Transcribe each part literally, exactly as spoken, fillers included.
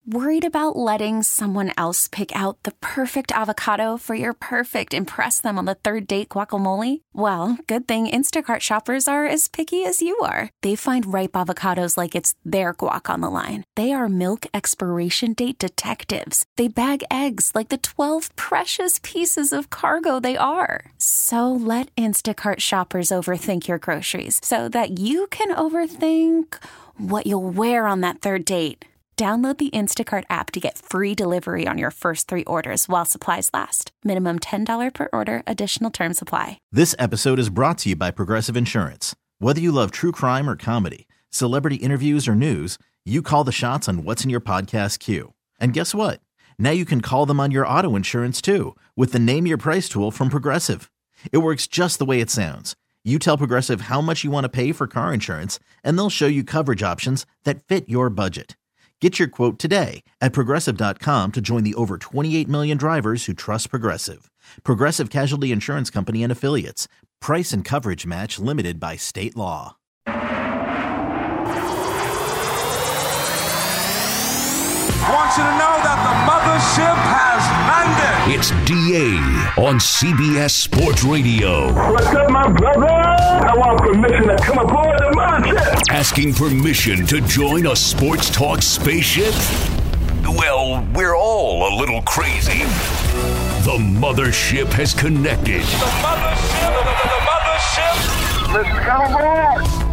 Worried about letting someone else pick out the perfect avocado for your perfect impress them on the third date guacamole? Well, good thing Instacart shoppers are as picky as you are. They find ripe avocados like it's their guac on the line. They are milk expiration date detectives. They bag eggs like the twelve precious pieces of cargo they are. So let Instacart shoppers overthink your groceries so that you can overthink what you'll wear on that third date. Download the Instacart app to get free delivery on your first three orders while supplies last. Minimum ten dollars per order. Additional terms apply. This episode is brought to you by Progressive Insurance. Whether you love true crime or comedy, celebrity interviews or news, you call the shots on what's in your podcast queue. And guess what? Now you can call them on your auto insurance too with the Name Your Price tool from Progressive. It works just the way it sounds. You tell Progressive how much you want to pay for car insurance, and they'll show you coverage options that fit your budget. Get your quote today at Progressive dot com to join the over twenty-eight million drivers who trust Progressive. Progressive Casualty Insurance Company and Affiliates. Price and coverage match limited by state law. I want you to know that the mothership has landed. It's D A on C B S Sports Radio. What's up, my brother? I want permission to come aboard the mothership. Asking permission to join a sports talk spaceship? Well, we're all a little crazy. The mothership has connected. The mothership, the, the, the mothership. Let's come aboard.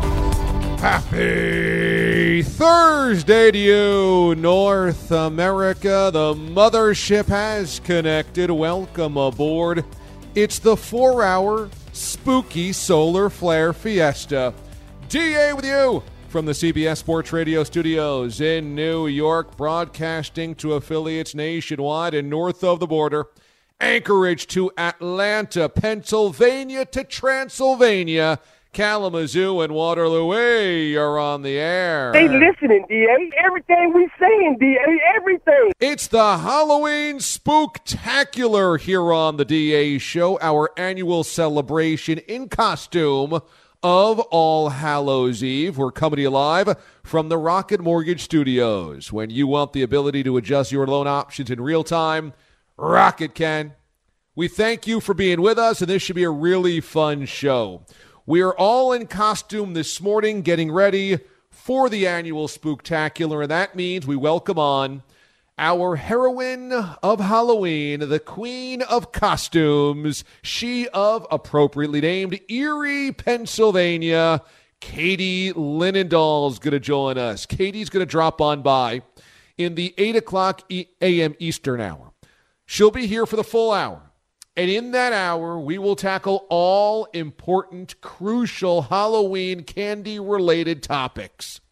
Happy Thursday to you, North America. The mothership has connected. Welcome aboard. It's the four-hour spooky solar flare fiesta. D A with you from the C B S Sports Radio studios in New York, broadcasting to affiliates nationwide and north of the border. Anchorage to Atlanta, Pennsylvania to Transylvania, Kalamazoo and Waterloo, hey, you're on the air. They listening, D A. Everything we saying, D A. Everything. It's the Halloween Spooktacular here on the D A Show, our annual celebration in costume of All Hallows Eve. We're coming to you live from the Rocket Mortgage Studios. When you want the ability to adjust your loan options in real time, Rocket can. We thank you for being with us, and this should be a really fun show. We are all in costume this morning, getting ready for the annual Spooktacular, and that means we welcome on our heroine of Halloween, the queen of costumes, she of appropriately named Erie, Pennsylvania. Katie Linendahl is going to join us. Katie's going to drop on by in the eight o'clock a m Eastern hour. She'll be here for the full hour. And in that hour, we will tackle all important, crucial Halloween candy-related topics.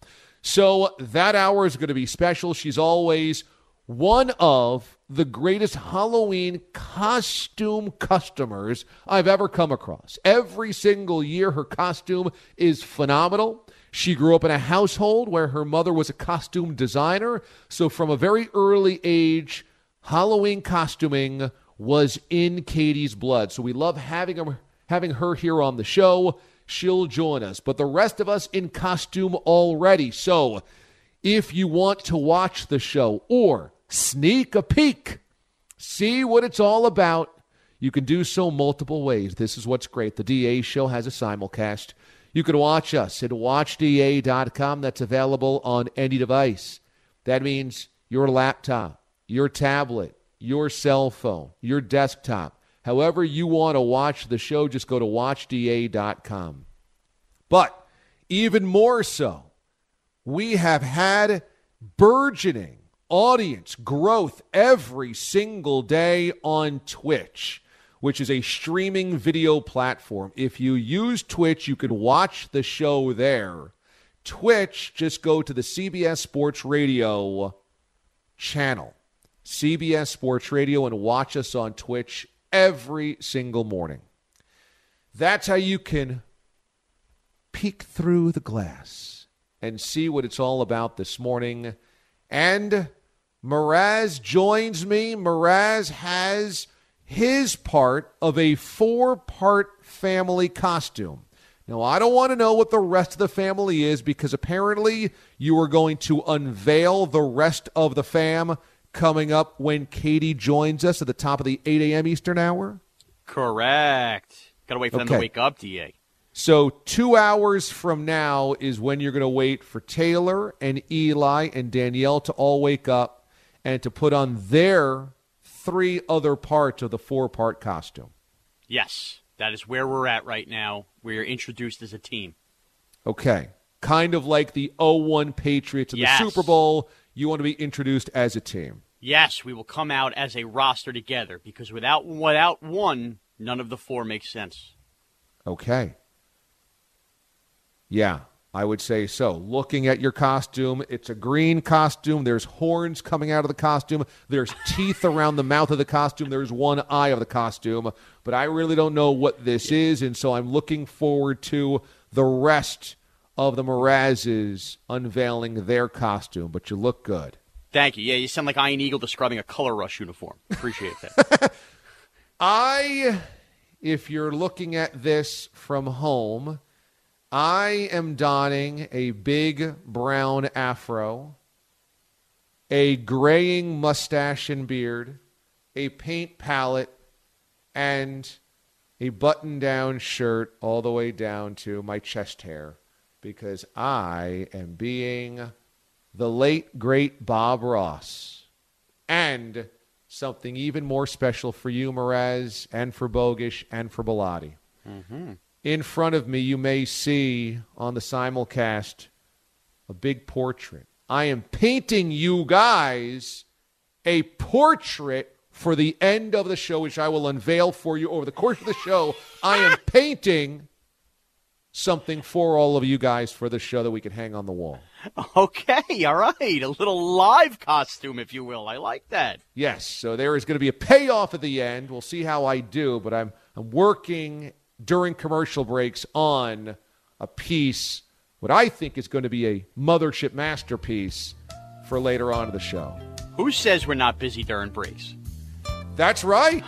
So that hour is going to be special. She's always one of the greatest Halloween costume customers I've ever come across. Every single year, her costume is phenomenal. She grew up in a household where her mother was a costume designer. So from a very early age, Halloween costuming was in Katie's blood. So we love having her, having her here on the show. She'll join us. But the rest of us in costume already. So if you want to watch the show or sneak a peek, see what it's all about, you can do so multiple ways. This is what's great. The D A Show has a simulcast. You can watch us at watch D A dot com. That's available on any device. That means your laptop, your tablet, your cell phone, your desktop. However you want to watch the show, just go to watch D A dot com. But even more so, we have had burgeoning audience growth every single day on Twitch, which is a streaming video platform. If you use Twitch, you can watch the show there. Twitch, just go to the C B S Sports Radio channel. C B S Sports Radio, and watch us on Twitch every single morning. That's how you can peek through the glass and see what it's all about this morning. And Mraz joins me. Mraz has his part of a four-part family costume. Now, I don't want to know what the rest of the family is because apparently you are going to unveil the rest of the fam coming up when Katie joins us at the top of the eight a.m. Eastern hour. Correct. Got to wait for them Okay. to wake up, D A. So two hours from now is when you're going to wait for Taylor and Eli and Danielle to all wake up and to put on their three other parts of the four-part costume. Yes, that is where we're at right now. We're introduced as a team. Okay. Kind of like the oh one Patriots in Yes. the Super Bowl. You want to be introduced as a team. Yes, we will come out as a roster together because without without one, none of the four makes sense. Okay. Yeah, I would say so. Looking at your costume, it's a green costume. There's horns coming out of the costume. There's teeth around the mouth of the costume. There's one eye of the costume. But I really don't know what this is, and so I'm looking forward to the rest of the Mrazes unveiling their costume. But you look good. Thank you. Yeah, you sound like Iron Eagle describing a Color Rush uniform. Appreciate that. I, if you're looking at this from home, I am donning a big brown afro, a graying mustache and beard, a paint palette, and a button-down shirt all the way down to my chest hair because I am being the late, great Bob Ross. And something even more special for you, Mraz, and for Bogish, and for Bilotti. Mm-hmm. In front of me, you may see on the simulcast a big portrait. I am painting you guys a portrait for the end of the show, which I will unveil for you over the course of the show. I am painting something for all of you guys for the show that we can hang on the wall. Okay, all right. A little live costume, if you will. I like that. Yes, so there is going to be a payoff at the end. We'll see how I do, but I'm I'm working during commercial breaks on a piece, what I think is going to be a mothership masterpiece for later on in the show. Who says we're not busy during breaks? That's right.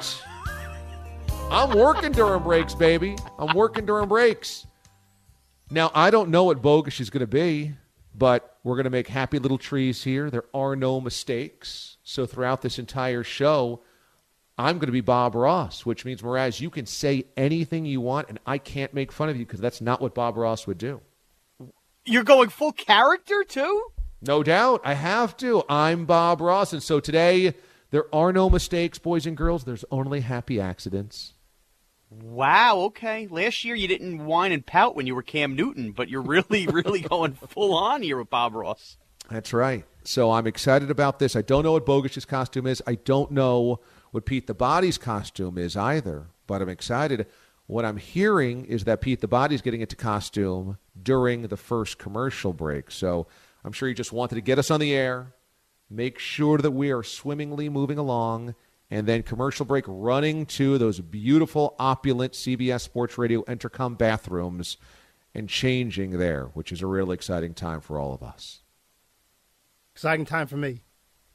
I'm working during breaks, baby. I'm working during breaks. Now, I don't know what Bogish is going to be, but we're going to make happy little trees here. There are no mistakes. So throughout this entire show, I'm going to be Bob Ross, which means, Mraz, you can say anything you want, and I can't make fun of you because that's not what Bob Ross would do. You're going full character, too? No doubt. I have to. I'm Bob Ross. And so today, there are no mistakes, boys and girls. There's only happy accidents. Wow, okay. Last year you didn't whine and pout when you were Cam Newton, but you're really, really going full on here with Bob Ross. That's right. So I'm excited about this. I don't know what Bogish's costume is. I don't know what Pete the Body's costume is either, but I'm excited. What I'm hearing is that Pete the Body's getting into costume during the first commercial break. So I'm sure he just wanted to get us on the air, make sure that we are swimmingly moving along, and then commercial break running to those beautiful, opulent C B S Sports Radio Entercom bathrooms and changing there, which is a really exciting time for all of us. Exciting time for me.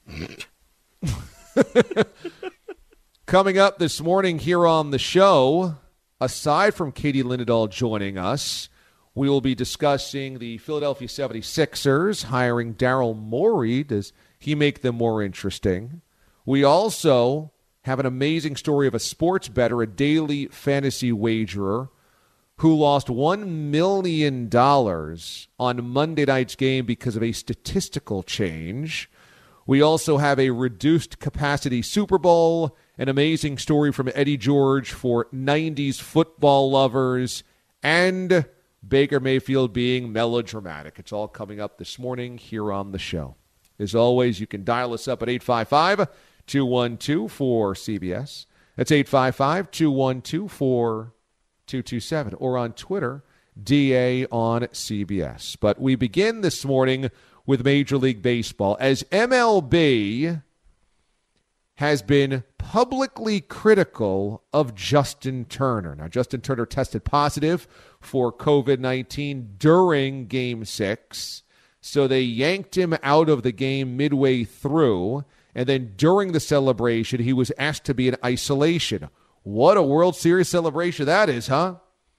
Coming up this morning here on the show, aside from Katie Linendoll joining us, we will be discussing the Philadelphia seventy-sixers hiring Daryl Morey. Does he make them more interesting? We also have an amazing story of a sports bettor, a daily fantasy wagerer, who lost one million dollars on Monday night's game because of a statistical change. We also have a reduced capacity Super Bowl, an amazing story from Eddie George for nineties football lovers, and Baker Mayfield being melodramatic. It's all coming up this morning here on the show. As always, you can dial us up at eight five five, two one two, four C B S. That's eight five five, two one two, four two two seven. Or on Twitter, D A on C B S. But we begin this morning with Major League Baseball as M L B has been publicly critical of Justin Turner. Now, Justin Turner tested positive for covid nineteen during Game six, so they yanked him out of the game midway through, and then during the celebration, he was asked to be in isolation. What a World Series celebration that is, huh?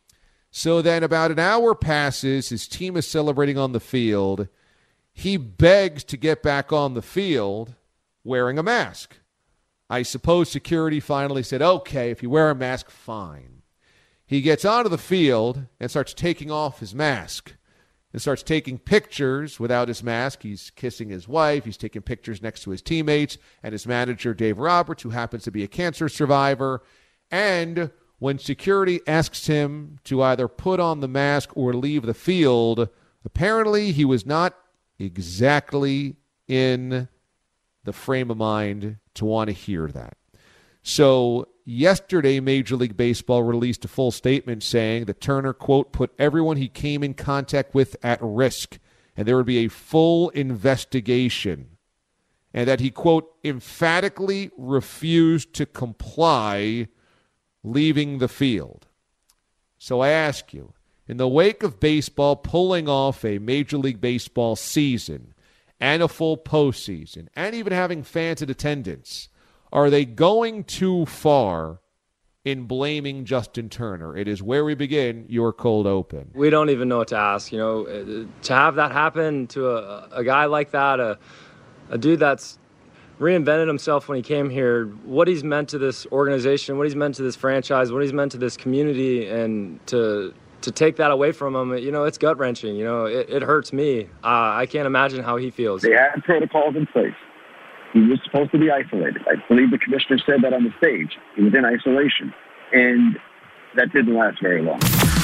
So then about an hour passes. His team is celebrating on the field. He begs to get back on the field wearing a mask. I suppose security finally said, okay, if you wear a mask, fine. He gets onto the field and starts taking off his mask and starts taking pictures without his mask. He's kissing his wife. He's taking pictures next to his teammates and his manager, Dave Roberts, who happens to be a cancer survivor. And when security asks him to either put on the mask or leave the field, apparently he was not exactly in the frame of mind to want to hear that. So yesterday, Major League Baseball released a full statement saying that Turner, quote, put everyone he came in contact with at risk, and there would be a full investigation, and that he, quote, emphatically refused to comply leaving the field. So I ask you, in the wake of baseball pulling off a Major League Baseball season and a full postseason and even having fans in attendance, are they going too far in blaming Justin Turner? It is where we begin your cold open. We don't even know what to ask. You know, to have that happen to a, a guy like that, a, a dude that's reinvented himself when he came here, what he's meant to this organization, what he's meant to this franchise, what he's meant to this community, and to to take that away from him, you know, it's gut-wrenching. You know, it, it hurts me. Uh, I can't imagine how he feels. They had protocols in place. He was supposed to be isolated. I believe the commissioner said that on the stage. He was in isolation. And that didn't last very long.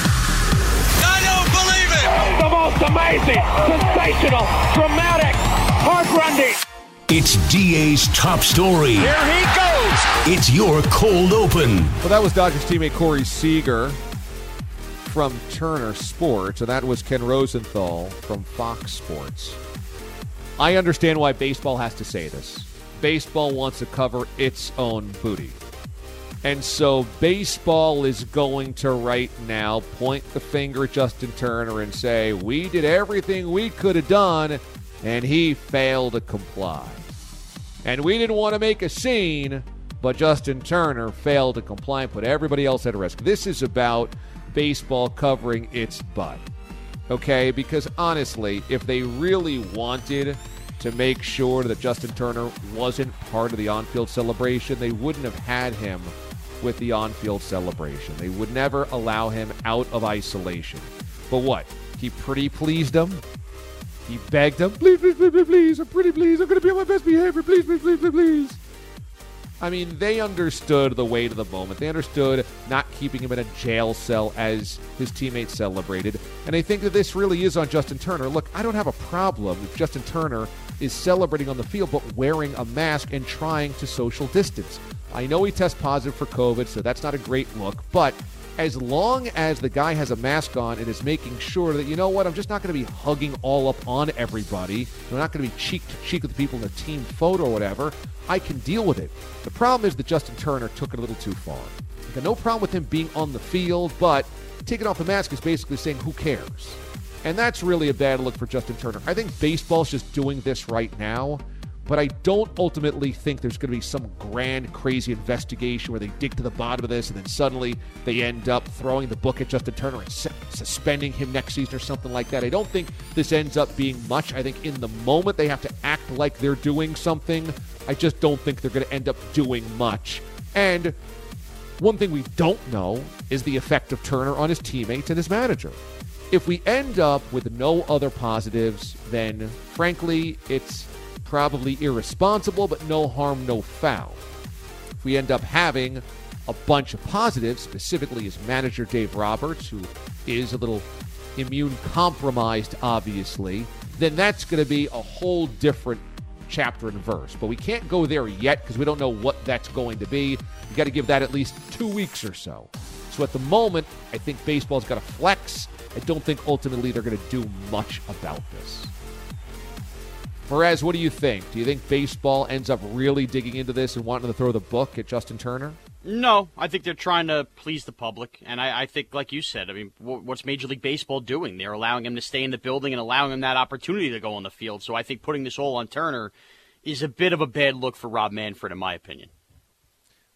I don't believe it! The most amazing, sensational, dramatic, heart-rending. It's D A's top story. Here he goes! It's your cold open. Well, that was Dodgers teammate Corey Seager from Turner Sports, and that was Ken Rosenthal from Fox Sports. I understand why baseball has to say this. Baseball wants to cover its own booty. And so baseball is going to right now point the finger at Justin Turner and say, we did everything we could have done, and he failed to comply. And we didn't want to make a scene, but Justin Turner failed to comply and put everybody else at risk. This is about baseball covering its butt. Okay, because honestly, if they really wanted to make sure that Justin Turner wasn't part of the on-field celebration, they wouldn't have had him with the on-field celebration. They would never allow him out of isolation. But what? He pretty pleased him? He begged him, please, please, please, please, please, I'm pretty pleased, I'm going to be on my best behavior, please, please, please, please, please. I mean, they understood the weight of the moment. They understood not keeping him in a jail cell as his teammates celebrated. And I think that this really is on Justin Turner. Look, I don't have a problem if Justin Turner is celebrating on the field but wearing a mask and trying to social distance. I know he tests positive for COVID, so that's not a great look. But as long as the guy has a mask on and is making sure that, you know what, I'm just not going to be hugging all up on everybody. I'm not going to be cheek to cheek with the people in the team photo or whatever. I can deal with it. The problem is that Justin Turner took it a little too far. I've got no problem with him being on the field, but taking off the mask is basically saying, who cares? And that's really a bad look for Justin Turner. I think baseball's just doing this right now, but I don't ultimately think there's going to be some grand, crazy investigation where they dig to the bottom of this and then suddenly they end up throwing the book at Justin Turner and su- suspending him next season or something like that. I don't think this ends up being much. I think in the moment they have to act like they're doing something. I just don't think they're going to end up doing much. And one thing we don't know is the effect of Turner on his teammates and his manager. If we end up with no other positives, then frankly, it's probably irresponsible, but no harm, no foul. If we end up having a bunch of positives, specifically his manager, Dave Roberts, who is a little immune compromised, obviously, then that's going to be a whole different chapter and verse. But we can't go there yet because we don't know what that's going to be. You got to give that at least two weeks or so. So at the moment, I think baseball's got to flex. I don't think ultimately they're going to do much about this. Perez, what do you think? Do you think baseball ends up really digging into this and wanting to throw the book at Justin Turner? No, I think they're trying to please the public. And I, I think, like you said, I mean, what's Major League Baseball doing? They're allowing him to stay in the building and allowing him that opportunity to go on the field. So I think putting this all on Turner is a bit of a bad look for Rob Manfred, in my opinion.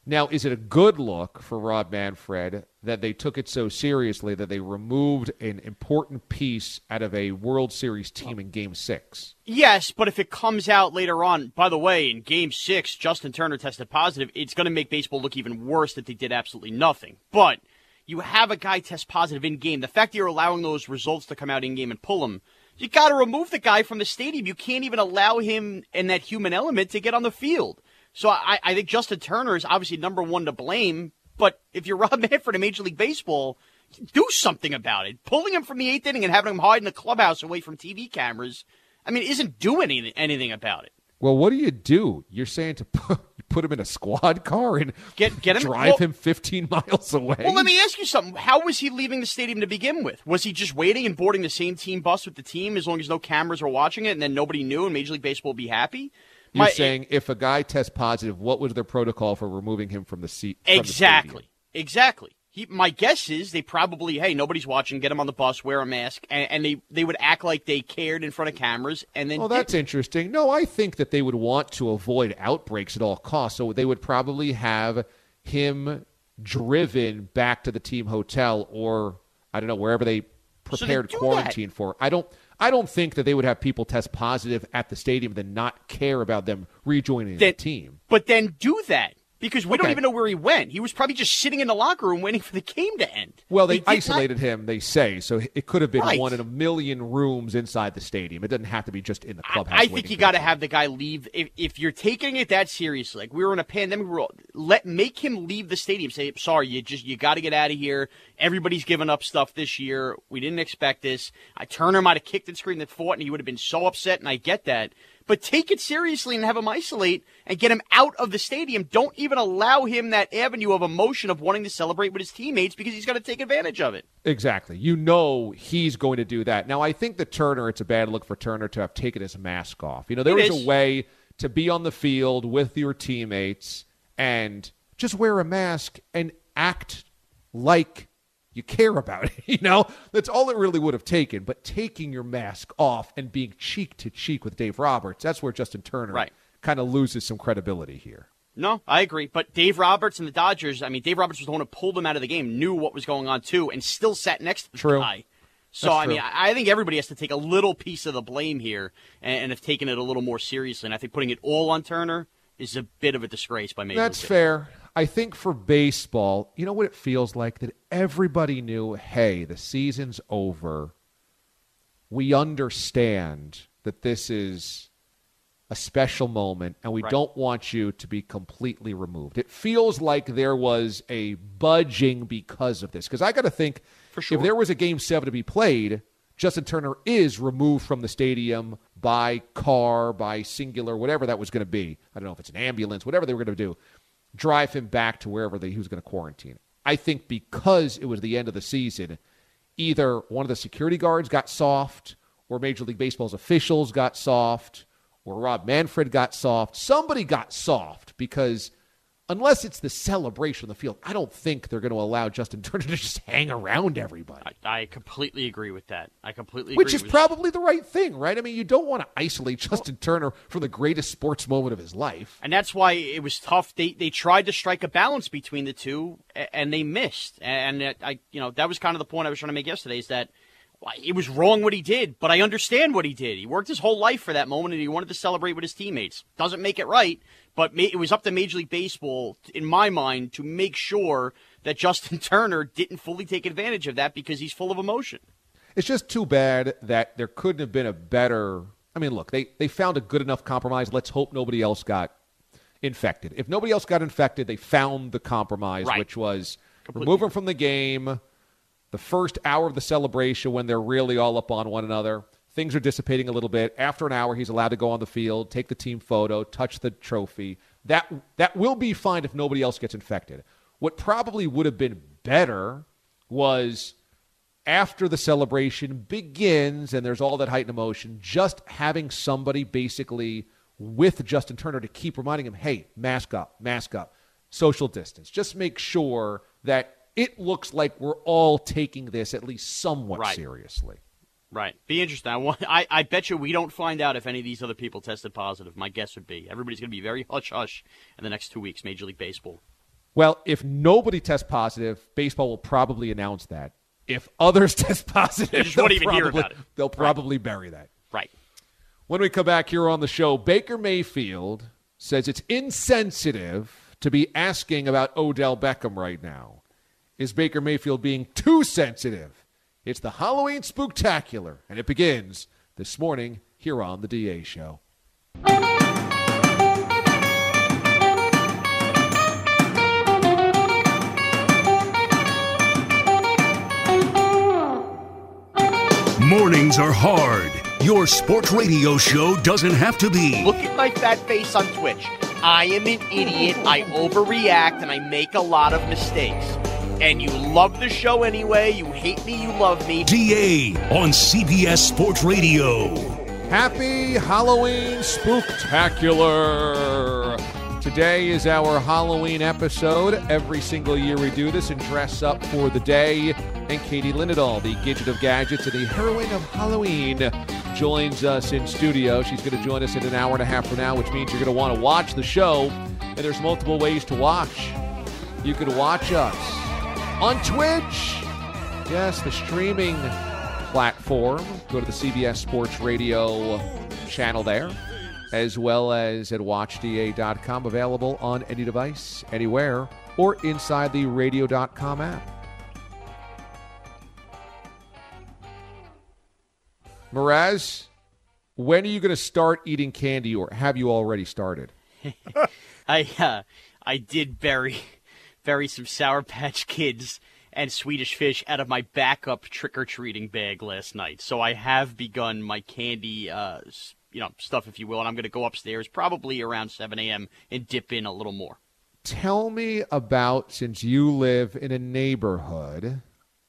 Now, is it a good look for Rob Manfred that they took it so seriously that they removed an important piece out of a World Series team in Game six? Yes, but if it comes out later on, by the way, in Game six, Justin Turner tested positive, it's going to make baseball look even worse that they did absolutely nothing. But you have a guy test positive in-game. The fact that you're allowing those results to come out in-game and pull him, you got to remove the guy from the stadium. You can't even allow him and that human element to get on the field. So I, I think Justin Turner is obviously number one to blame, but if you're Rob Manfred in Major League Baseball, do something about it. Pulling him from the eighth inning and having him hide in the clubhouse away from T V cameras, I mean, isn't doing anything, anything about it. Well, what do you do? You're saying to put, put him in a squad car and get, get him, drive well, him fifteen miles away? Well, let me ask you something. How was he leaving the stadium to begin with? Was he just waiting and boarding the same team bus with the team as long as no cameras were watching it and then nobody knew and Major League Baseball would be happy? You're My, saying if a guy tests positive, what was their protocol for removing him from the seat? Exactly. The exactly. He, my guess is they probably, hey, nobody's watching, get him on the bus, wear a mask, and, and they, they would act like they cared in front of cameras. And then. Well, that's interesting. No, I think that they would want to avoid outbreaks at all costs, so they would probably have him driven back to the team hotel or, I don't know, wherever they prepared so they quarantine that. for. I don't. I don't think that they would have people test positive at the stadium and not care about them rejoining then, the team. But then do that. Because we okay. don't even know where he went. He was probably just sitting in the locker room waiting for the game to end. Well, they, they isolated not... him, they say, so it could have been right. one in a million rooms inside the stadium. It doesn't have to be just in the clubhouse. I, I think you got to have the guy leave. If, if you're taking it that seriously, like we were in a pandemic, let make him leave the stadium. Say, sorry, you just you got to get out of here. Everybody's given up stuff this year. We didn't expect this. I Turner might have kicked and screamed and fought, and he would have been so upset, and I get that. But take it seriously and have him isolate and get him out of the stadium. Don't even allow him that avenue of emotion of wanting to celebrate with his teammates because he's going to take advantage of it. Exactly. You know he's going to do that. Now, I think that Turner, it's a bad look for Turner to have taken his mask off. You know, there it was is. a way to be on the field with your teammates and just wear a mask and act like you care about it, you know? That's all it really would have taken. But taking your mask off and being cheek to cheek with Dave Roberts, that's where Justin Turner right. kind of loses some credibility here. No, I agree. But Dave Roberts and the Dodgers, I mean, Dave Roberts was the one who pulled him out of the game, knew what was going on too, and still sat next to the True. guy. So, That's I true. mean, I think everybody has to take a little piece of the blame here and, and have taken it a little more seriously. And I think putting it all on Turner is a bit of a disgrace by Major League That's fair. I think for baseball, you know what it feels like? That everybody knew, hey, the season's over. We understand that this is a special moment, and we right. don't want you to be completely removed. It feels like there was a budging because of this. Because I got to think, for sure. if there was a Game seven to be played, Justin Turner is removed from the stadium by car, by singular, whatever that was going to be. I don't know if it's an ambulance, whatever they were going to do. Drive him back to wherever they, he was going to quarantine. I think because it was the end of the season, either one of the security guards got soft, or Major League Baseball's officials got soft, or Rob Manfred got soft. Somebody got soft because unless it's the celebration on the field, I don't think they're going to allow Justin Turner to just hang around everybody. I, I completely agree with that. I completely Which agree. is with probably the right thing, right? I mean, you don't want to isolate Justin well, Turner from the greatest sports moment of his life. And that's why it was tough. They they tried to strike a balance between the two, and they missed. And I, you know, that was kind of the point I was trying to make yesterday, is that it was wrong what he did, but I understand what he did. He worked his whole life for that moment, and he wanted to celebrate with his teammates. Doesn't make it right, but it was up to Major League Baseball, in my mind, to make sure that Justin Turner didn't fully take advantage of that because he's full of emotion. It's just too bad that there couldn't have been a better – I mean, look, they, they found a good enough compromise. Let's hope nobody else got infected. If nobody else got infected, they found the compromise, right. which was Completely. remove him from the game – the first hour of the celebration when they're really all up on one another. Things are dissipating a little bit. After an hour, he's allowed to go on the field, take the team photo, touch the trophy. That that will be fine if nobody else gets infected. What probably would have been better was after the celebration begins and there's all that heightened emotion, just having somebody basically with Justin Turner to keep reminding him, hey, mask up, mask up, social distance. Just make sure that it looks like we're all taking this at least somewhat right. seriously. Right. Be interesting. I, want, I, I bet you we don't find out if any of these other people tested positive. My guess would be everybody's going to be very hush-hush in the next two weeks, Major League Baseball. Well, if nobody tests positive, baseball will probably announce that. If others test positive, you just won't even probably, hear about it. They'll probably right. bury that. Right. When we come back here on the show, Baker Mayfield says it's insensitive to be asking about Odell Beckham right now. Is Baker Mayfield being too sensitive? It's the Halloween Spooktacular, and it begins this morning here on the D A Show. Mornings are hard. Your sports radio show doesn't have to be. Look at my fat face on Twitch. I am an idiot. I overreact, and I make a lot of mistakes. And you love the show anyway. You hate me. You love me. D A on C B S Sports Radio. Happy Halloween Spooktacular. Today is our Halloween episode. Every single year we do this and dress up for the day. And Katie Linendahl, the Gidget of Gadgets and the heroine of Halloween, joins us in studio. She's going to join us in an hour and a half from now, which means you're going to want to watch the show. And there's multiple ways to watch. You can watch us on Twitch. Yes, the streaming platform. Go to the C B S Sports Radio channel there, as well as at watch D A dot com, available on any device, anywhere, or inside the radio dot com app. Mraz, when are you going to start eating candy, or have you already started? I uh, I did bury, bury some Sour Patch Kids and Swedish Fish out of my backup trick-or-treating bag last night. So I have begun my candy uh, you know, stuff, if you will, and I'm going to go upstairs probably around seven a.m. and dip in a little more. Tell me about, since you live in a neighborhood,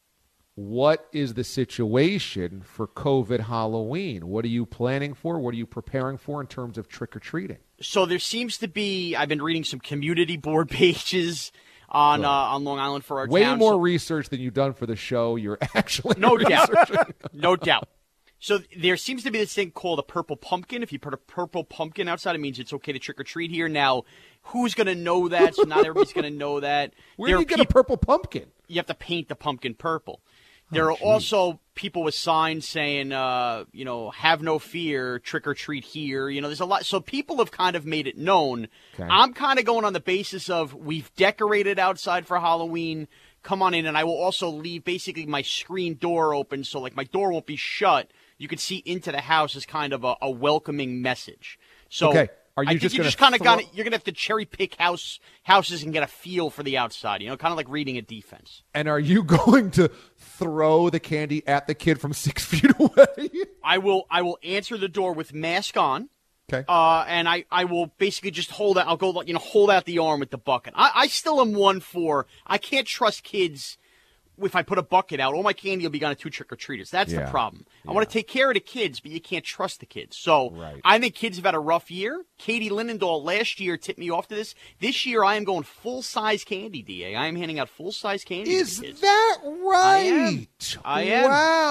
what is the situation for COVID Halloween? What are you planning for? What are you preparing for in terms of trick-or-treating? So there seems to be, I've been reading some community board pages on uh, on Long Island for our Way town. more so, research than you've done for the show. You're actually No doubt. researching. No doubt. So there seems to be this thing called a purple pumpkin. If you put a purple pumpkin outside, it means it's okay to trick-or-treat here. Now, who's going to know that? So not everybody's going to know that. Where there do you get peop- a purple pumpkin? You have to paint the pumpkin purple. There oh, are also people with signs saying, uh, you know, have no fear, trick-or-treat here. You know, there's a lot. So people have kind of made it known. Okay. I'm kind of going on the basis of we've decorated outside for Halloween. Come on in, and I will also leave basically my screen door open so, like, my door won't be shut. You can see into the house as kind of a, a welcoming message. So okay. Are you I just think you gonna just kind of throw- got you're gonna have to cherry pick house houses and get a feel for the outside. You know, kind of like reading a defense. And are you going to throw the candy at the kid from six feet away? I will. I will answer the door with mask on. Okay. Uh, and I, I will basically just hold out. I'll go, you know, hold out the arm with the bucket. I, I still am one for. I can't trust kids. If I put a bucket out, all my candy will be gone to two trick-or-treaters. That's Yeah. the problem. Yeah. I want to take care of the kids, but you can't trust the kids. So Right. I think kids have had a rough year. Katie Linendahl last year tipped me off to this. This year I am going full-size candy, D A. I am handing out full-size candy Is to the kids. that right? I am.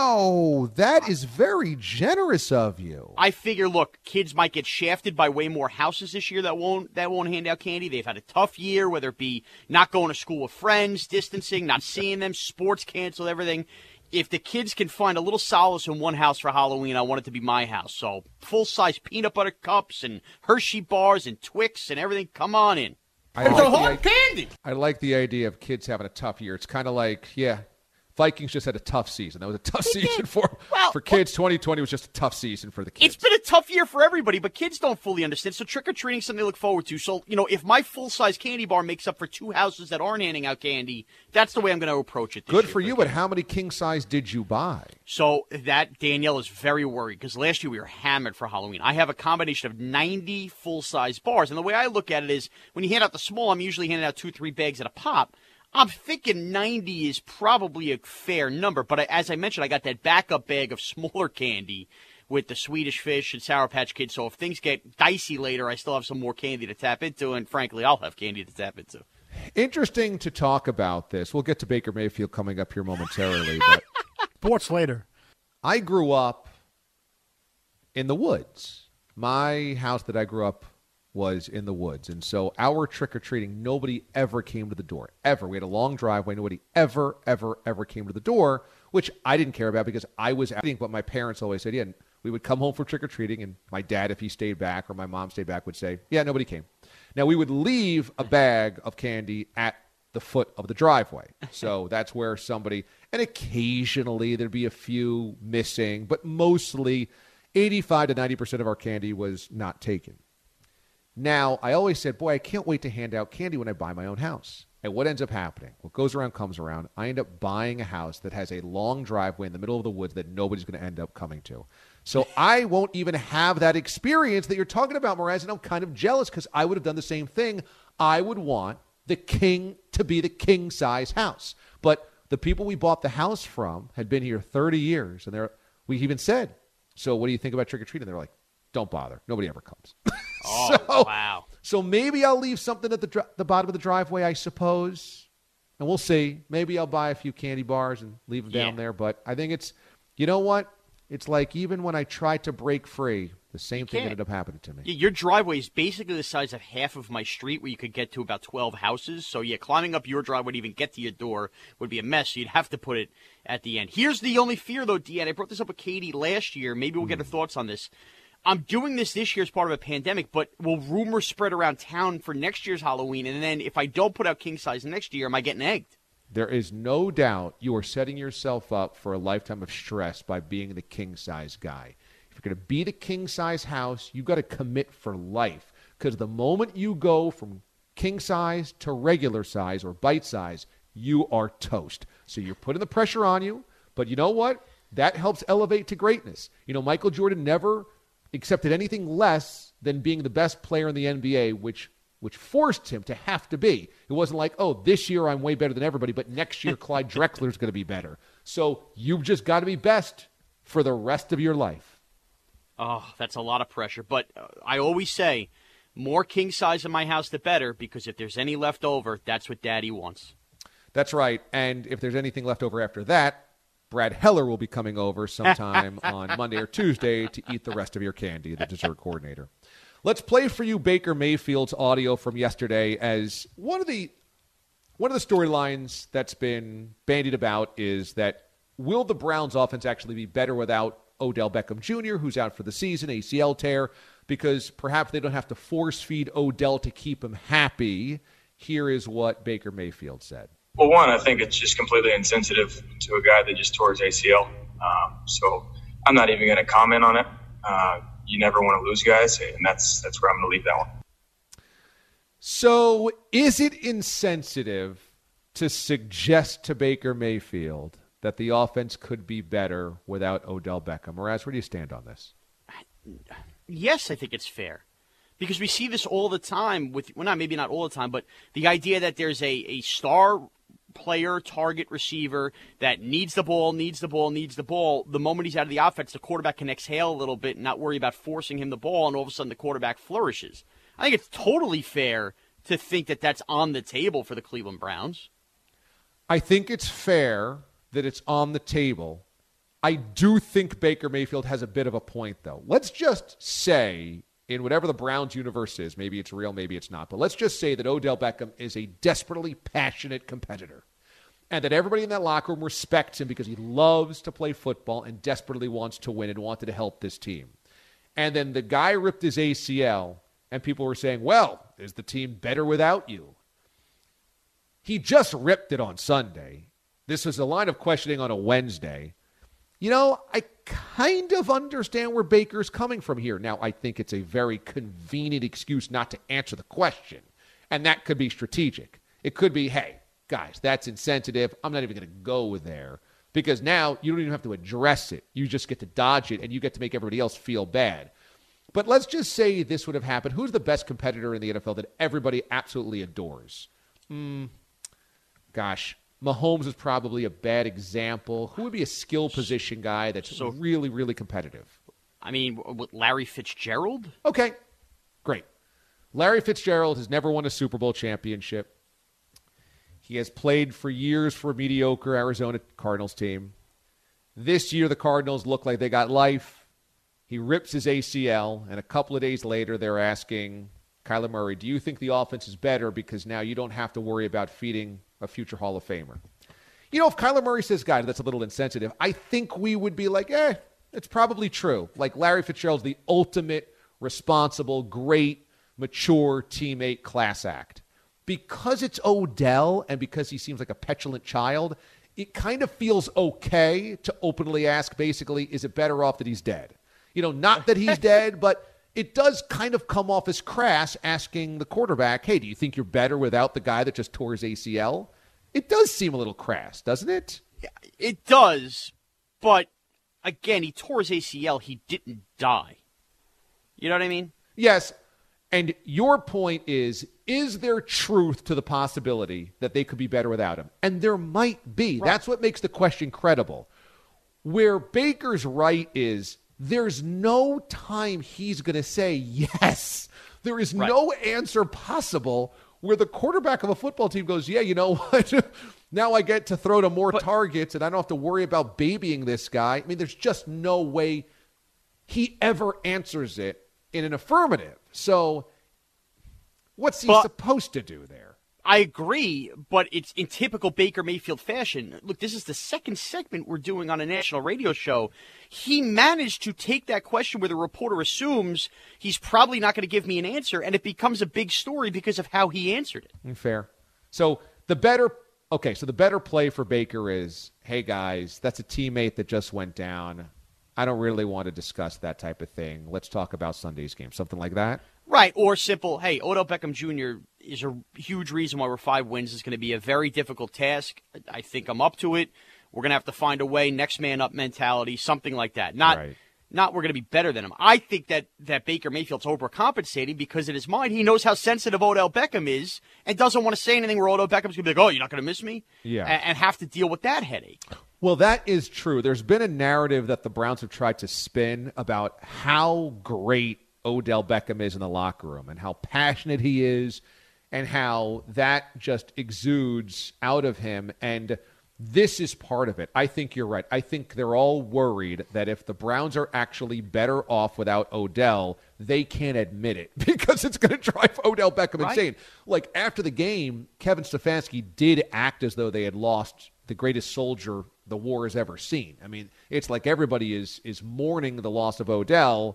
Wow. That is very generous of you. I figure, look, kids might get shafted by way more houses this year that won't that won't hand out candy. They've had a tough year, whether it be not going to school with friends, distancing, not seeing them, sports canceled, everything. If the kids can find a little solace in one house for Halloween, I want it to be my house. So full-size peanut butter cups and Hershey bars and Twix and everything. Come on in. I It's like a the hot i- candy. I like the idea of kids having a tough year. It's kind of like, yeah, Vikings just had a tough season. That was a tough season for Well, for kids. twenty twenty was just a tough season for the kids. It's been a tough year for everybody, but kids don't fully understand. So trick-or-treating is something to look forward to. So, you know, if my full-size candy bar makes up for two houses that aren't handing out candy, that's the way I'm going to approach it this Good year for you, but how many king size did you buy? So that Danielle is very worried because last year we were hammered for Halloween. I have a combination of ninety full-size bars, and the way I look at it is when you hand out the small, I'm usually handing out two, three bags at a pop. I'm thinking ninety is probably a fair number, but as I mentioned, I got that backup bag of smaller candy with the Swedish Fish and Sour Patch Kids, so if things get dicey later, I still have some more candy to tap into, and frankly, I'll have candy to tap into. Interesting to talk about this. We'll get to Baker Mayfield coming up here momentarily, but Sports later. I grew up in the woods. My house that I grew up was in the woods. And so our trick-or-treating, nobody ever came to the door, ever. We had a long driveway. Nobody ever, ever, ever came to the door, which I didn't care about because I was acting, but my parents always said, yeah, we would come home from trick-or-treating, and my dad, if he stayed back, or my mom stayed back, would say, yeah, nobody came. Now, we would leave a bag of candy at the foot of the driveway. So that's where somebody, and occasionally there'd be a few missing, but mostly eighty-five to ninety percent of our candy was not taken. Now, I always said, boy, I can't wait to hand out candy when I buy my own house. And what ends up happening? What goes around comes around. I end up buying a house that has a long driveway in the middle of the woods that nobody's going to end up coming to. So I won't even have that experience that you're talking about, Mraz, and I'm kind of jealous because I would have done the same thing. I would want the king to be the king-size house. But the people we bought the house from had been here thirty years, and they're, we even said, so what do you think about trick-or-treating? They're like, don't bother. Nobody ever comes. Oh, so, wow. So maybe I'll leave something at the dr- the bottom of the driveway, I suppose. And we'll see. Maybe I'll buy a few candy bars and leave them yeah. down there. But I think it's, you know what? It's like even when I tried to break free, the same thing ended up happening to me. Your driveway is basically the size of half of my street, where you could get to about twelve houses. So, yeah, climbing up your driveway to even get to your door would be a mess. So you'd have to put it at the end. Here's the only fear, though, Deanna. I brought this up with Katie last year. Maybe we'll get her thoughts on this. I'm doing this this year as part of a pandemic, but will rumors spread around town for next year's Halloween? And then if I don't put out king size next year, am I getting egged? There is no doubt you are setting yourself up for a lifetime of stress by being the king-size guy. If you're going to be the king-size house, you've got to commit for life. Because the moment you go from king-size to regular size or bite-size, you are toast. So you're putting the pressure on you, but you know what? That helps elevate to greatness. You know, Michael Jordan never accepted anything less than being the best player in the N B A, which which forced him to have to be. It wasn't like, oh, this year I'm way better than everybody, but next year Clyde Drexler's going to be better. So you've just got to be best for the rest of your life. Oh, that's a lot of pressure. But uh, I always say, more king size in my house, the better, because if there's any left over, that's what Daddy wants. That's right. And if there's anything left over after that, Brad Heller will be coming over sometime on Monday or Tuesday to eat the rest of your candy, the dessert coordinator. Let's play for you Baker Mayfield's audio from yesterday, as one of the one of the storylines that's been bandied about is that will the Browns offense actually be better without Odell Beckham Junior, who's out for the season, A C L tear, because perhaps they don't have to force feed Odell to keep him happy. Here is what Baker Mayfield said. Well, one, I think it's just completely insensitive to a guy that just tore his A C L. Um, so I'm not even going to comment on it. Uh, you never want to lose guys, and that's that's where I'm going to leave that one. So is it insensitive to suggest to Baker Mayfield that the offense could be better without Odell Beckham? Mraz, where do you stand on this? Yes, I think it's fair. Because we see this all the time with, well, not maybe not all the time, but the idea that there's a, a star player, target receiver that needs the ball, needs the ball, needs the ball. The moment he's out of the offense, the quarterback can exhale a little bit and not worry about forcing him the ball, and all of a sudden the quarterback flourishes. I think it's totally fair to think that that's on the table for the Cleveland Browns. I think it's fair that it's on the table. I do think Baker Mayfield has a bit of a point, though. Let's just say, in whatever the Browns universe is, maybe it's real, maybe it's not, but let's just say that Odell Beckham is a desperately passionate competitor and that everybody in that locker room respects him because he loves to play football and desperately wants to win and wanted to help this team. And then the guy ripped his A C L and people were saying, well, is the team better without you? He just ripped it on Sunday. This was a line of questioning on a Wednesday. You know, I kind of understand where Baker's coming from here. Now, I think it's a very convenient excuse not to answer the question, and that could be strategic. It could be, hey, guys, that's insensitive. I'm not even going to go there, because now you don't even have to address it. You just get to dodge it, and you get to make everybody else feel bad. But let's just say this would have happened. Who's the best competitor in the N F L that everybody absolutely adores? Hmm, gosh. Mahomes is probably a bad example. Who would be a skill position guy that's so, really, really competitive? I mean, Larry Fitzgerald? Okay, great. Larry Fitzgerald has never won a Super Bowl championship. He has played for years for a mediocre Arizona Cardinals team. This year, the Cardinals look like they got life. He rips his A C L, and a couple of days later, they're asking, Kyler Murray, do you think the offense is better because now you don't have to worry about feeding a future Hall of Famer? You know, if Kyler Murray says, "God, that's a little insensitive," I think we would be like, eh, it's probably true. Like Larry Fitzgerald's the ultimate responsible, great, mature teammate class act. Because it's Odell and because he seems like a petulant child, it kind of feels okay to openly ask, basically, is it better off that he's dead? You know, not that he's dead, but it does kind of come off as crass asking the quarterback, hey, do you think you're better without the guy that just tore his A C L? It does seem a little crass, doesn't it? Yeah, it does. But, again, he tore his A C L. He didn't die. You know what I mean? Yes. And your point is, is there truth to the possibility that they could be better without him? And there might be. Right. That's what makes the question credible. Where Baker's right is, there's no time he's going to say yes. There is right. no answer possible where the quarterback of a football team goes, yeah, you know what? Now I get to throw to more but, targets and I don't have to worry about babying this guy. I mean, there's just no way he ever answers it in an affirmative. So what's he but, supposed to do there? I agree, but it's in typical Baker Mayfield fashion. Look, this is the second segment we're doing on a national radio show. He managed to take that question where the reporter assumes he's probably not going to give me an answer, and it becomes a big story because of how he answered it. Fair. So the better okay, so the better play for Baker is, hey, guys, that's a teammate that just went down. I don't really want to discuss that type of thing. Let's talk about Sunday's game. Something like that? Right, or simple, hey, Odell Beckham Junior is a huge reason why we're five wins. It's going to be a very difficult task. I think I'm up to it. We're going to have to find a way, next man up mentality, something like that. Not right. not we're going to be better than him. I think that, that Baker Mayfield's overcompensating because in his mind he knows how sensitive Odell Beckham is and doesn't want to say anything where Odell Beckham's going to be like, oh, you're not going to miss me? Yeah. And, and have to deal with that headache. Well, that is true. There's been a narrative that the Browns have tried to spin about how great Odell Beckham is in the locker room and how passionate he is and how that just exudes out of him. And this is part of it. I think you're right. I think they're all worried that if the Browns are actually better off without Odell, they can't admit it because it's going to drive Odell Beckham right. insane. Like after the game, Kevin Stefanski did act as though they had lost the greatest soldier the war has ever seen. I mean, it's like everybody is is mourning the loss of Odell.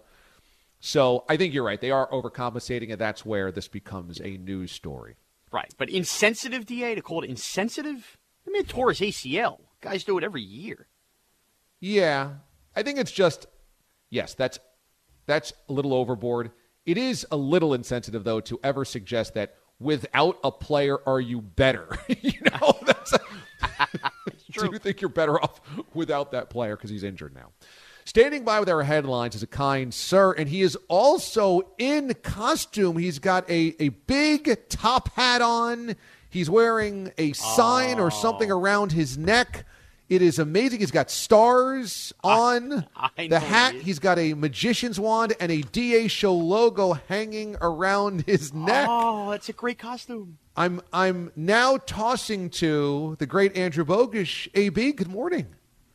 So I think you're right. They are overcompensating, and that's where this becomes a news story. Right. But insensitive, D A, to call it insensitive? I mean, it tore his A C L. Guys do it every year. Yeah. I think it's just, yes, that's that's a little overboard. It is a little insensitive, though, to ever suggest that without a player, are you better? you know, that's a, do you think you're better off without that player because he's injured now? Standing by with our headlines is a kind sir, and he is also in costume. He's got a, a big top hat on. He's wearing a sign oh. or something around his neck. It is amazing. He's got stars on I, I the hat. He's got a magician's wand and a D A Show logo hanging around his neck. Oh, that's a great costume. I'm I'm now tossing to the great Andrew Bogusch. A B, good morning.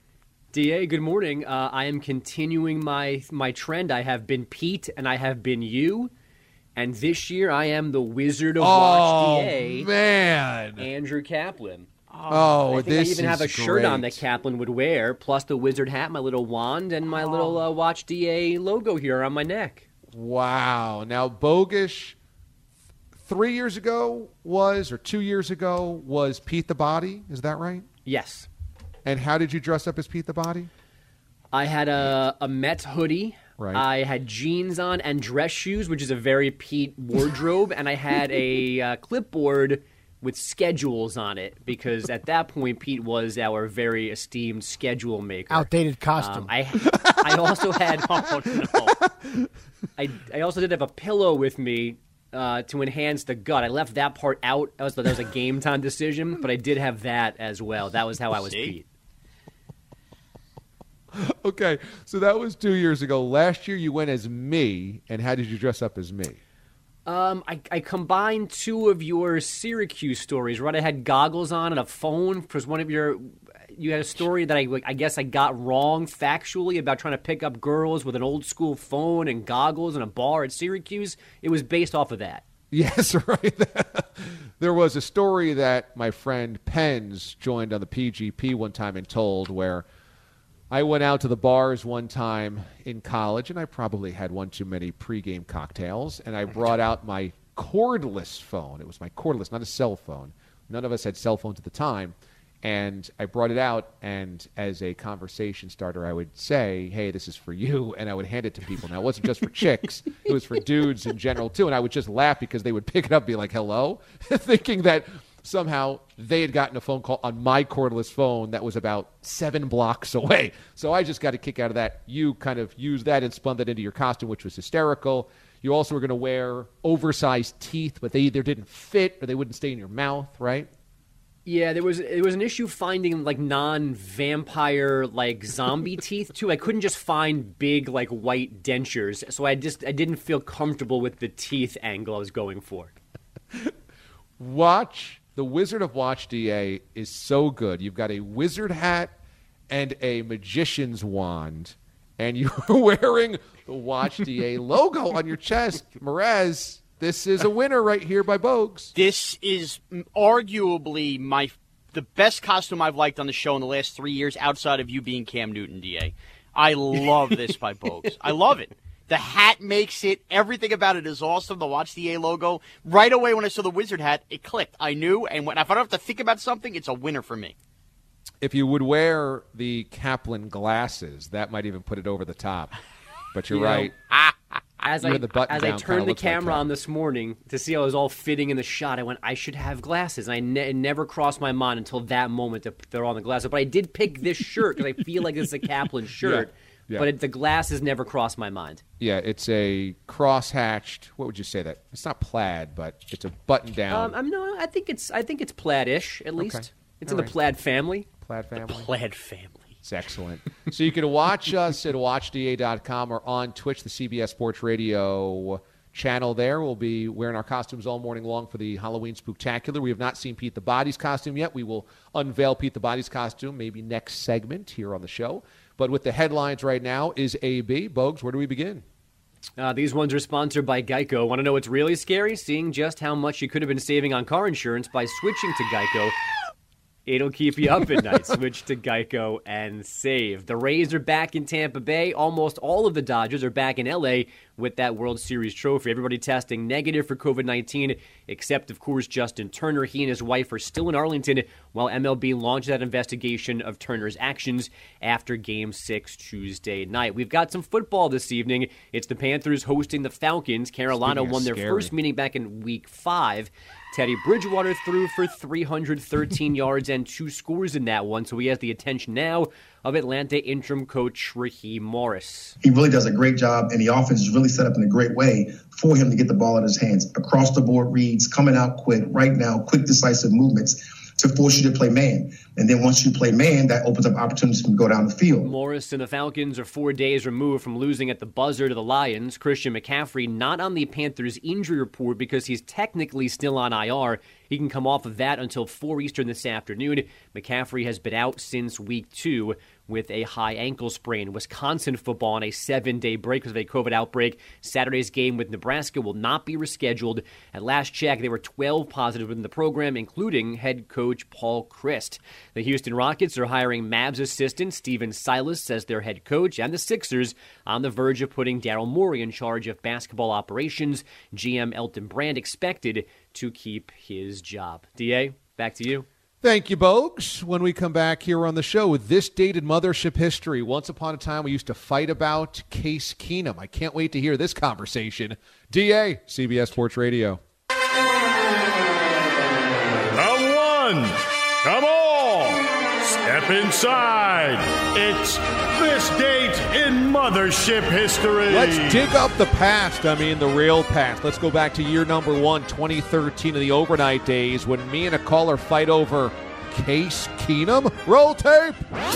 D A, good morning. Uh, I am continuing my my trend. I have been Pete and I have been you. And this year I am the Wizard of oh, Watch D A. Man. Andrew Kaplan. Oh, I think this I even is have a shirt great. on that Kaplan would wear, plus the wizard hat, my little wand, and my oh. little uh, Watch D A logo here on my neck. Wow. Now, Bogusch, three years ago was, or two years ago, was Pete the Body. Is that right? Yes. And how did you dress up as Pete the Body? I had a, a Mets hoodie. Right. I had jeans on and dress shoes, which is a very Pete wardrobe, and I had a uh, clipboard with schedules on it, because at that point, Pete was our very esteemed schedule maker. Outdated costume. Um, I I also had oh, no. I I also did have a pillow with me uh, to enhance the gut. I left that part out. That was that was a game time decision, but I did have that as well. That was how I was See? Pete. Okay, so that was two years ago. Last year, you went as me, and how did you dress up as me? Um, I, I combined two of your Syracuse stories, right? I had goggles on and a phone because one of your you had a story that I I guess I got wrong factually about trying to pick up girls with an old school phone and goggles in a bar at Syracuse. It was based off of that. Yes, right. There was a story that my friend Pens joined on the P G P one time and told where I went out to the bars one time in college, and I probably had one too many pregame cocktails, and I brought out my cordless phone. It was my cordless, not a cell phone. None of us had cell phones at the time. And I brought it out, and as a conversation starter, I would say, hey, this is for you, and I would hand it to people. Now, it wasn't just for chicks. It was for dudes in general, too, and I would just laugh because they would pick it up and be like, hello, thinking that somehow they had gotten a phone call on my cordless phone that was about seven blocks away. So I just got a kick out of that. You kind of used that and spun that into your costume, which was hysterical. You also were going to wear oversized teeth, but they either didn't fit or they wouldn't stay in your mouth, right? Yeah, there was it was an issue finding like non-vampire like zombie teeth too. I couldn't just find big like white dentures, so I just I didn't feel comfortable with the teeth angle I was going for. Watch the Wizard of Watch D A is so good. You've got a wizard hat and a magician's wand, and you're wearing the Watch D A logo on your chest, Merez. This is a winner right here by Bogues. This is arguably my the best costume I've liked on the show in the last three years outside of you being Cam Newton, D A. I love this by Bogues. I love it. The hat makes it. Everything about it is awesome. The Watch D A logo. Right away when I saw the wizard hat, it clicked. I knew, and when, if I don't have to think about something, it's a winner for me. If you would wear the Kaplan glasses, that might even put it over the top. But you're you right. Know, As I, as I down, turned the camera like on this morning to see how it was all fitting in the shot, I went, I should have glasses. And I ne- it never crossed my mind until that moment to throw on the glasses. But I did pick this shirt because I feel like it's a Kaplan shirt. Yeah, yeah. But it, the glasses never crossed my mind. Yeah, it's a cross-hatched. What would you say that? It's not plaid, but it's a button-down. Um, I mean, no, I think it's I think it's plaid-ish at least. Okay. It's all in right. the plaid family. Plaid family. The plaid family. It's excellent. So you can watch us at watch d a dot com or on Twitch, the C B S Sports Radio channel there. We'll be wearing our costumes all morning long for the Halloween Spooktacular. We have not seen Pete the Body's costume yet. We will unveil Pete the Body's costume maybe next segment here on the show. But with the headlines right now is A B. Bogues, where do we begin? Uh, these ones are sponsored by Geico. Want to know what's really scary? Seeing just how much you could have been saving on car insurance by switching to Geico. It'll keep you up at night. Switch to Geico and save. The Rays are back in Tampa Bay. Almost all of the Dodgers are back in L A with that World Series trophy. Everybody testing negative for covid nineteen, except, of course, Justin Turner. He and his wife are still in Arlington while M L B launched that investigation of Turner's actions after Game six Tuesday night. We've got some football this evening. It's the Panthers hosting the Falcons. Carolina won their scary. first meeting back in Week five. Teddy Bridgewater threw for three hundred thirteen yards and two scores in that one, so he has the attention now of Atlanta interim coach Raheem Morris. He really does a great job, and the offense is really set up in a great way for him to get the ball in his hands. Across the board reads, coming out quick, right now, quick decisive movements to force you to play man. And then once you play man, that opens up opportunities to go down the field. Morris and the Falcons are four days removed from losing at the buzzer to the Lions. Christian McCaffrey not on the Panthers' injury report because he's technically still on I R. He can come off of that until four Eastern this afternoon. McCaffrey has been out since week two with a high ankle sprain. Wisconsin football on a seven-day break because of a COVID outbreak. Saturday's game with Nebraska will not be rescheduled. At last check, there were twelve positive within the program, including head coach Paul Chryst. The Houston Rockets are hiring Mavs assistant Steven Silas as their head coach, and the Sixers on the verge of putting Daryl Morey in charge of basketball operations. G M Elton Brand expected to keep his job. D A, back to you. Thank you, Bogues. When we come back here on the show with this dated mothership history, once upon a time we used to fight about Case Keenum. I can't wait to hear this conversation. D A, C B S Sports Radio. Round one. Come on. Step inside. It's this date in mothership history. Let's dig up the past. I mean, the real past. Let's go back to year number one, twenty thirteen, in the overnight days when me and a caller fight over Case Keenum. Roll tape.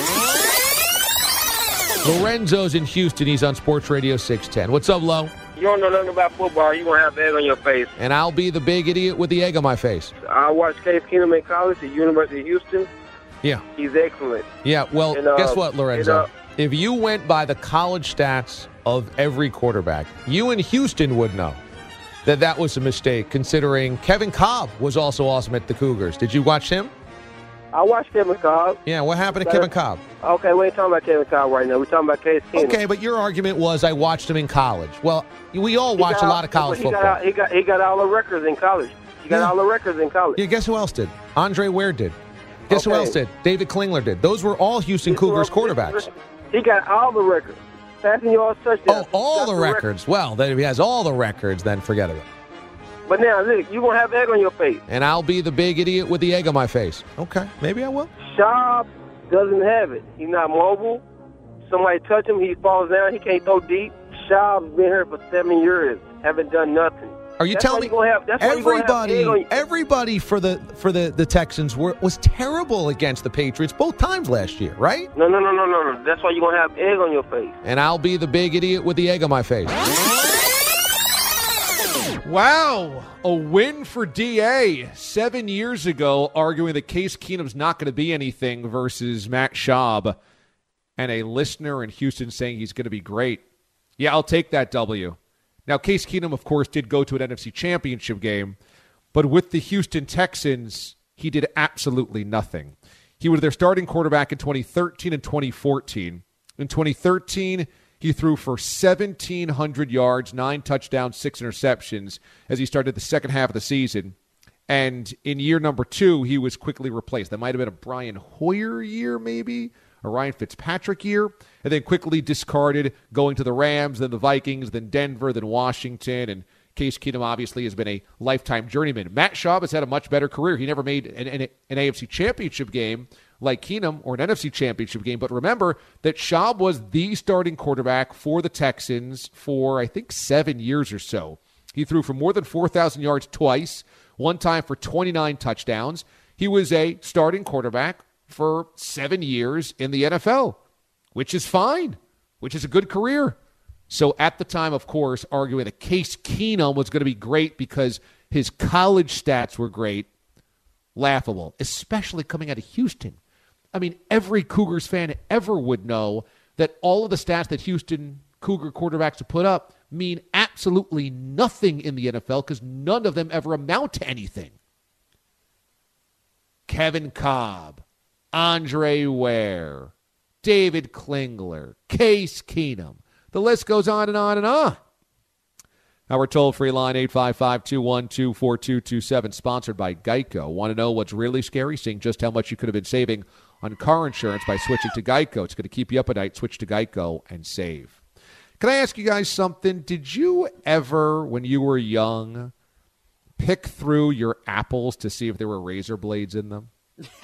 Lorenzo's in Houston. He's on Sports Radio six ten. What's up, Lo? You don't know nothing about football. You're going to have egg on your face. And I'll be the big idiot with the egg on my face. I watched Case Keenum in college at University of Houston. Yeah. He's excellent. Yeah, well, and, uh, guess what, Lorenzo? And, uh, if you went by the college stats of every quarterback, you in Houston would know. that that was a mistake, considering Kevin Cobb was also awesome at the Cougars. Did you watch him? I watched Kevin Cobb. Yeah, what happened to Kevin Cobb? Okay, we ain't talking about Kevin Cobb right now. We're talking about Case Keenum. Okay, but your argument was I watched him in college. Well, we all watch a lot of college he football. Got, he, got, he got all the records in college. He got Yeah. all the records in college. Yeah, guess who else did? Andre Ware did. Guess who Okay. else did? David Klingler did. Those were all Houston Cougars quarterbacks. He got all the records. Passing yards, touchdowns. Oh, all That's the records. Well, then if he has all the records, then forget it. But now, look, you're going to have egg on your face. And I'll be the big idiot with the egg on my face. Okay, maybe I will. Schaub doesn't have it. He's not mobile. Somebody touch him, he falls down. He can't throw deep. Schaub's been here for seven years. Haven't done nothing. Are you That's telling why me you're gonna have, that's why you're gonna have everybody, egg on your- everybody for the for the, the Texans were was terrible against the Patriots both times last year, right? No, no, no, no, no, no. That's why you're going to have egg on your face. And I'll be the big idiot with the egg on my face. Wow, a win for D A seven years ago, arguing that Case Keenum's not going to be anything versus Matt Schaub, and a listener in Houston saying he's going to be great. Yeah, I'll take that W. Now, Case Keenum, of course, did go to an N F C Championship game, but with the Houston Texans, he did absolutely nothing. He was their starting quarterback in twenty thirteen and twenty fourteen. In twenty thirteen, he threw for seventeen hundred yards, nine touchdowns, six interceptions as he started the second half of the season. And in year number two, he was quickly replaced. That might have been a Brian Hoyer year, maybe, a Ryan Fitzpatrick year, and then quickly discarded, going to the Rams, then the Vikings, then Denver, then Washington. And Case Keenum obviously has been a lifetime journeyman. Matt Schaub has had a much better career. He never made an, an, an A F C Championship game like Keenum, or an N F C Championship game. But remember that Schaub was the starting quarterback for the Texans for, I think, seven years or so. He threw for more than four thousand yards twice, one time for twenty-nine touchdowns. He was a starting quarterback for seven years in the N F L, which is fine, which is a good career. So at the time, of course, arguing that Case Keenum was going to be great because his college stats were great, laughable, especially coming out of Houston. I mean, every Cougars fan ever would know that all of the stats that Houston Cougar quarterbacks have put up mean absolutely nothing in the N F L because none of them ever amount to anything. Kevin Cobb, Andre Ware, David Klingler, Case Keenum. The list goes on and on and on. Our toll-free line, eight five five, two one two, four two two seven, sponsored by Geico. Want to know what's really scary? Seeing just how much you could have been saving on car insurance by switching to Geico. It's going to keep you up at night. Switch to Geico and save. Can I ask you guys something? Did you ever, when you were young, pick through your apples to see if there were razor blades in them?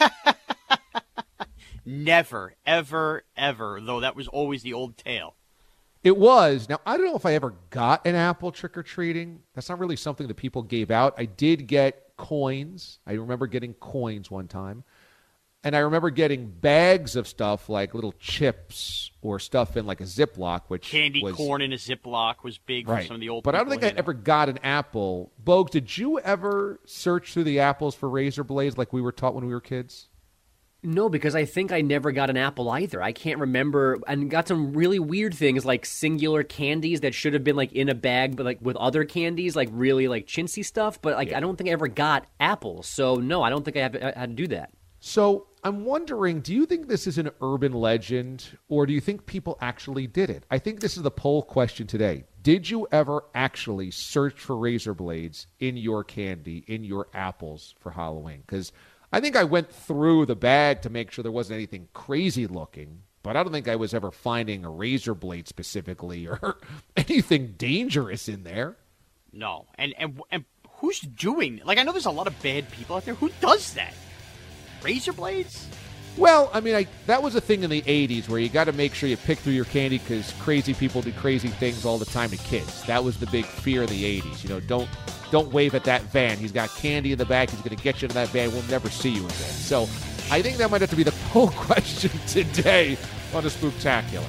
Never, ever, ever, though that was always the old tale. It was. Now, I don't know if I ever got an apple trick-or-treating. That's not really something that people gave out. I did get coins. I remember getting coins one time. And I remember getting bags of stuff like little chips or stuff in like a Ziploc, which Candy was, corn in a Ziploc was big right. for some of the old But I don't people think I here. ever got an apple. Bogues, did you ever search through the apples for razor blades like we were taught when we were kids? No, because I think I never got an apple either. I can't remember, and got some really weird things like singular candies that should have been like in a bag, but like with other candies, like really like chintzy stuff. But like, yeah. I don't think I ever got apples. So no, I don't think I, have, I had to do that. So I'm wondering, do you think this is an urban legend, or do you think people actually did it? I think this is the poll question today. Did you ever actually search for razor blades in your candy, in your apples for Halloween? Because I think I went through the bag to make sure there wasn't anything crazy looking, but I don't think I was ever finding a razor blade specifically or anything dangerous in there. No. And, and, and who's doing, like, I know there's a lot of bad people out there. Who does that? Razor blades? Well, I mean, I, that was a thing in the eighties where you got to make sure you pick through your candy because crazy people do crazy things all the time to kids. That was the big fear of the eighties. You know, don't don't wave at that van. He's got candy in the back. He's going to get you in that van. We'll never see you again. So I think that might have to be the poll question today on the Spooktacular.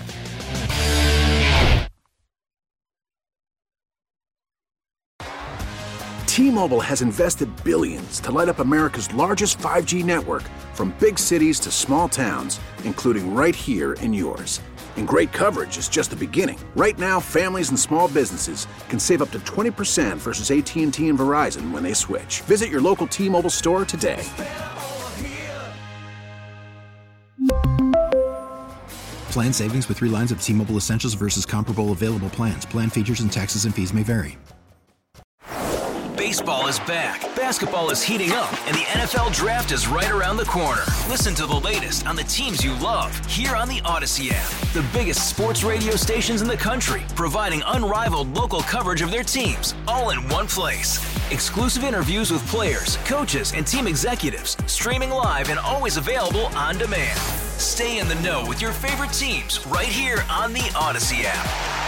T-Mobile has invested billions to light up America's largest five G network, from big cities to small towns, including right here in yours. And great coverage is just the beginning. Right now, families and small businesses can save up to twenty percent versus A T and T and Verizon when they switch. Visit your local T-Mobile store today. Plan savings with three lines of T-Mobile Essentials versus comparable available plans. Plan features and taxes and fees may vary. Baseball is back, basketball is heating up, and the N F L Draft is right around the corner. Listen to the latest on the teams you love here on the Odyssey app. The biggest sports radio stations in the country, providing unrivaled local coverage of their teams, all in one place. Exclusive interviews with players, coaches, and team executives, streaming live and always available on demand. Stay in the know with your favorite teams right here on the Odyssey app.